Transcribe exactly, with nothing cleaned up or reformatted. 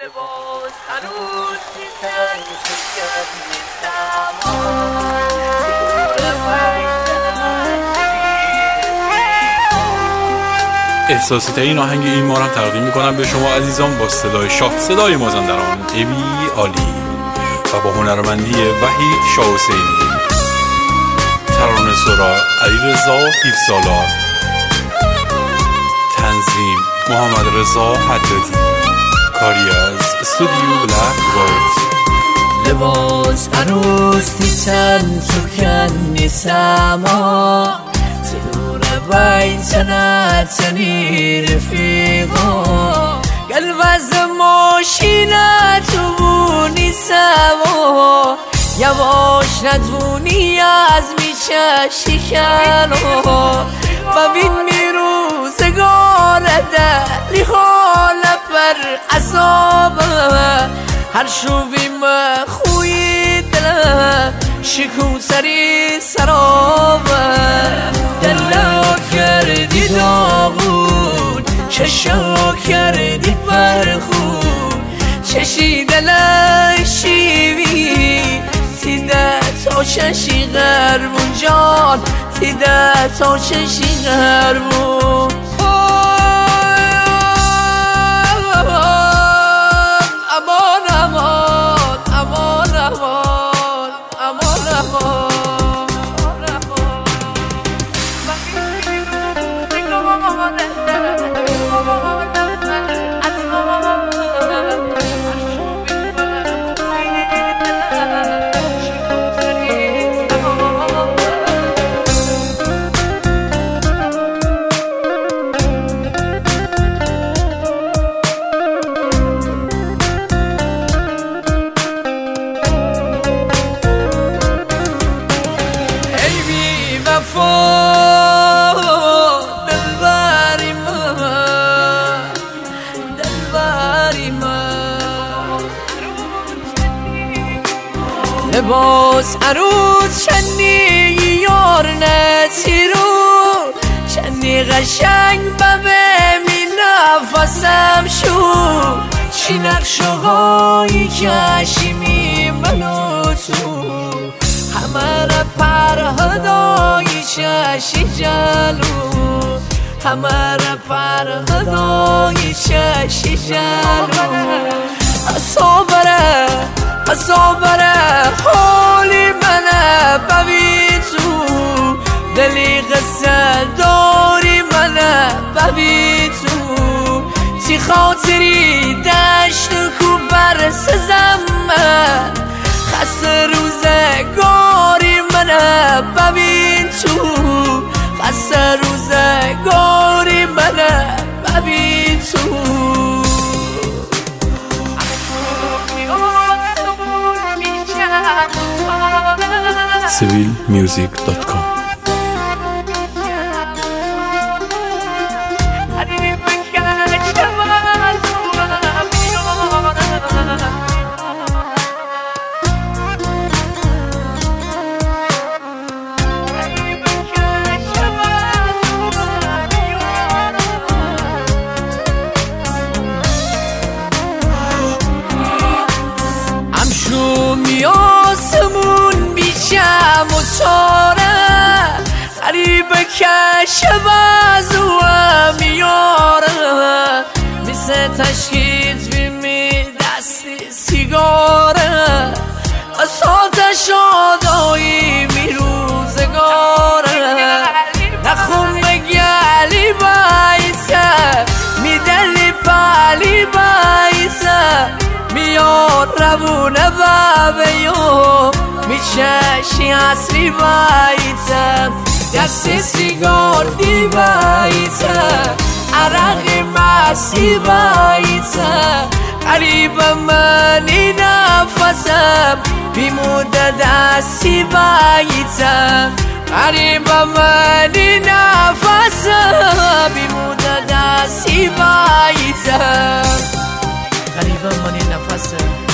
لباس هنوز میزن شکر نیستم احساسی ترین آهنگ این مارم تقدیم میکنم به شما عزیزان با صدای شاه، صدای مازندران ابی عالی و با هنرمندی وحید شاه حسینی، ترانه سرا علیرضا هفده سالار، تنظیم محمد رضا حدادی، کاری از استودیو بلک وایت. لباس هنوز تیتن تو کنی سما تدور بین تنتنی رفیقا قلب ماشینه تو بونی سوا یواش ندونی از میشه شکنو ببین میروزگار دلی حال پر عذابه هر شوی مخوی دل شکو سری سرابه دلو کردی داغون چشو کردی پرخون چشی دل شیوی تیده تا چشی غربون جان تیده تا چشی غربون لباس عروض چنی یار نتیرو چنی قشنگ ببه می نفسم شو چی نقشوهایی کشیمی منو تو همه را پرهدایی چشی جلو همه را پرهدایی چشی جلو اصابره اصابره حالی منه ببین تو دلی قصه داری منه ببین تو تی خاطری دشت کو برسزم من خسته روزگاری منه ببین تو خسته روزگاری منه ببین تو سیویل میوزیک دات کام. میاسمون بیشم و چاره قریبه که شبازو میاره مثل تشکیت بیمی دستی سیگاره اساتش آدایی میروزگاره نخون بگلی بایسه میدلی پالی بایسه میاد روونه بابیو میچشی اصلی بایته دست سیگار دی بایته عرقی مسی بایته قریب منی نفسم بیموده دستی بایته قریب منی نفسم بیموده دستی بایته قریب منی نفسم